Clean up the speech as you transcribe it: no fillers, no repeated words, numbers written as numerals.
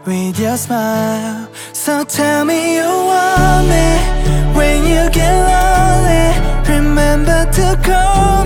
with your smile. So tell me you want me when you get lonely. Remember to call